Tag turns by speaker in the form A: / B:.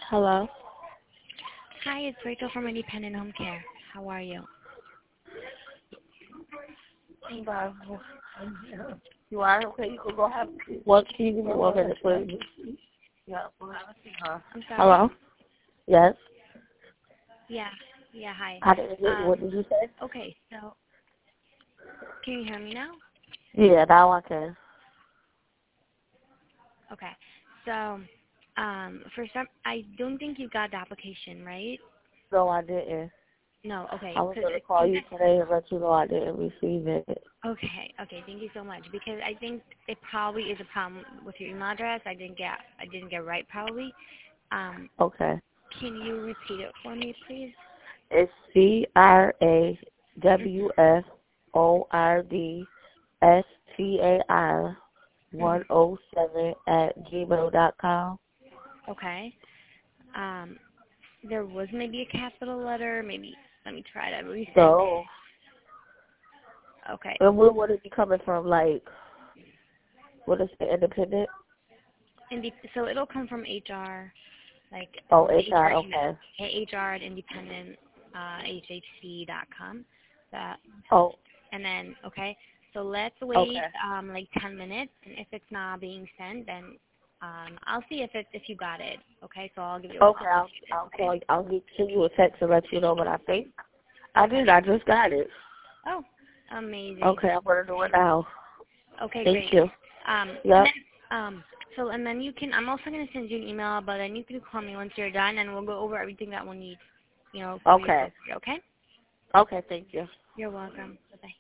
A: Hello.
B: Hi, it's Rachel from Independent Home Care. How are you?
A: Bye. You are okay? You can go have. What can you give me 1 minute, please? Yeah. We'll have a see her.
B: I'm sorry?
A: Hello. Yes.
B: Yeah. Yeah, hi.
A: How did you, what did you say?
B: Okay, so can you hear me now?
A: Yeah, now I can.
B: Okay. So, I don't think you got the application, right?
A: No, I didn't.
B: No, okay.
A: I was
B: 'Cause
A: gonna
B: I
A: call
B: think
A: you today and let you know I didn't receive it.
B: okay, thank you so much. Because I think it probably is a problem with your email address. I didn't get right probably. Um,
A: Okay.
B: can you repeat it for me, please?
A: It's CRAWFORDSTAR
B: Mm-hmm.
A: 107@gmail.com.
B: Okay. There was maybe a capital letter. Maybe let me try to resend it.
A: So,
B: Okay.
A: and where would it be coming from? Like, what is the independent?
B: So it'll come from HR, like
A: Oh,
B: the HR
A: HR.
B: email,
A: Okay.
B: HR at independent HHC.com. That,
A: Oh,
B: and then okay. So let's wait
A: okay.
B: like 10 minutes, and if it's not being sent, then I'll see if you got it. Okay. So I'll give you a
A: Okay,
B: call.
A: I'll
B: Okay.
A: call you. Send you a text and let you know. But I think I
B: Okay.
A: did. I just got it.
B: Oh, amazing.
A: Okay, I'm gonna do it now.
B: Okay,
A: Thank
B: great.
A: you.
B: And
A: Yep.
B: then, and then you can, I'm also going to send you an email, but then you can call me once you're done, and we'll go over everything that we'll need, for you to
A: Okay.
B: go through, okay?
A: Okay. Thank you.
B: You're welcome. Bye-bye.